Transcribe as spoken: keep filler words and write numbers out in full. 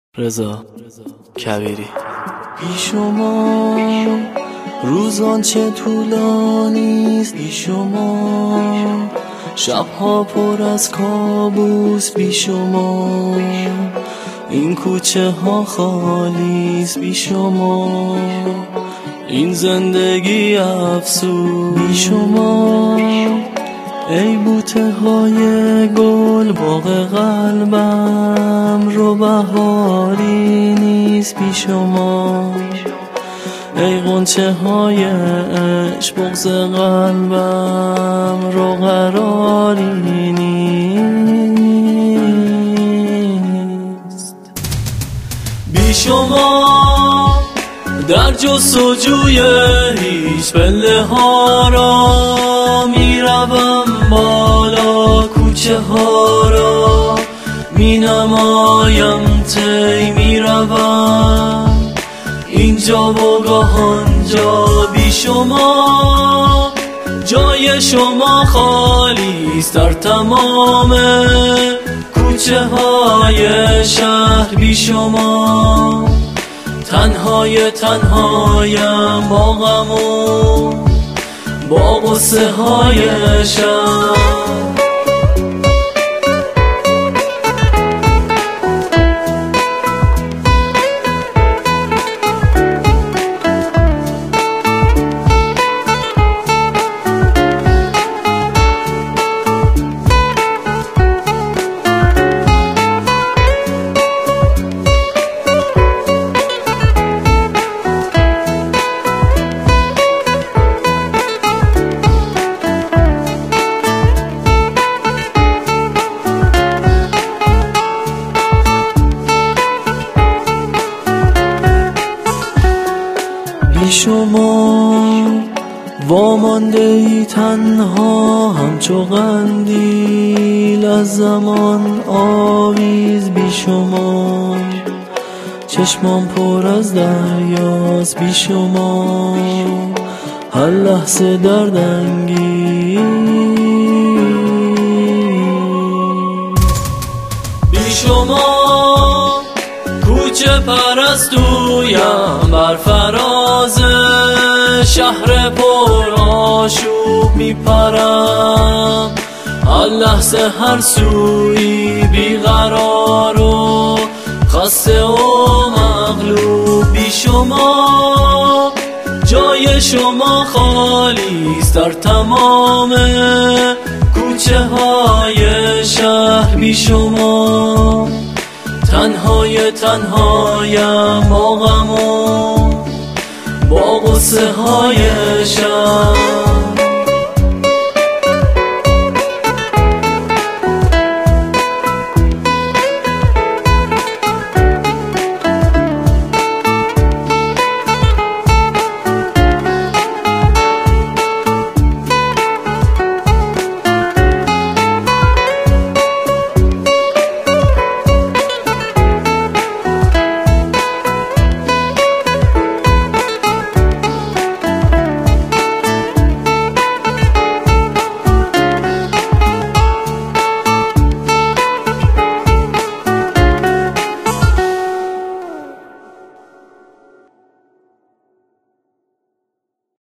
رضا کبیری. بی شما روزان چه طولانیست، بی شما شبها پر از کابوس، بی شما این کوچه ها خالیست، بی شما این زندگی افسوس، بی شما ای بوته های گل باغ قلبم رو بهاری نیست، بی شما ای غنچه های عشق بغض قلبم رو قراری نیست، بی شما در جستجوی هیچ پله ها را میروم بالا، کوچه ها را می نمایم طی میروم اینجا و گاه آنجا، بی شما جای شما خالیست در تمام کوچه های شهر، بی شما تنهای تنهایم با غم و با غصه های شهر. بی شما وامانده ای تنها همچو قندیل از زمان آویز، بی شما چشمام پر از دریاست، بی شما هر لحظه دردانگیز، بی شما کوچه پرستویم بر فراز شهر پر آشوب میپرم، هر لحظه هر سوی بیقرار و خسته و مغلوب، بی شما جای شما خالیست در تمام کوچه های شهر، بی شما تنهای تنهایم با غم و با غصه های شهر.